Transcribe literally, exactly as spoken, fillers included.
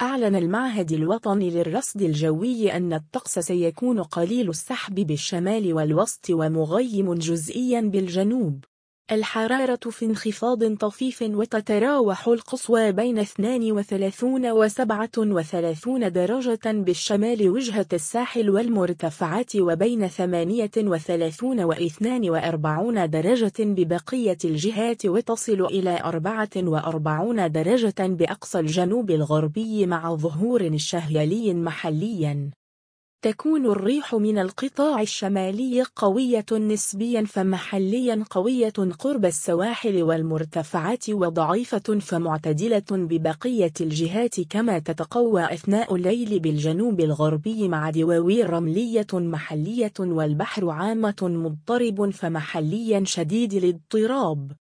أعلن المعهد الوطني للرصد الجوي أن الطقس سيكون قليل السحب بالشمال والوسط ومغيم جزئيا بالجنوب. الحرارة في انخفاض طفيف وتتراوح القصوى بين اثنين وثلاثين وسبعة وثلاثين درجة بالشمال وجهة الساحل والمرتفعات، وبين ثمانية وثلاثين واثنين وأربعين درجة ببقية الجهات، وتصل إلى أربعة وأربعين درجة بأقصى الجنوب الغربي مع ظهور الشهيلي محليا. تكون الريح من القطاع الشمالي قوية نسبيا فمحليا قوية قرب السواحل والمرتفعات، وضعيفة فمعتدلة ببقية الجهات، كما تتقوى أثناء الليل بالجنوب الغربي مع دواوين رملية محلية، والبحر عامة مضطرب فمحليا شديد الاضطراب.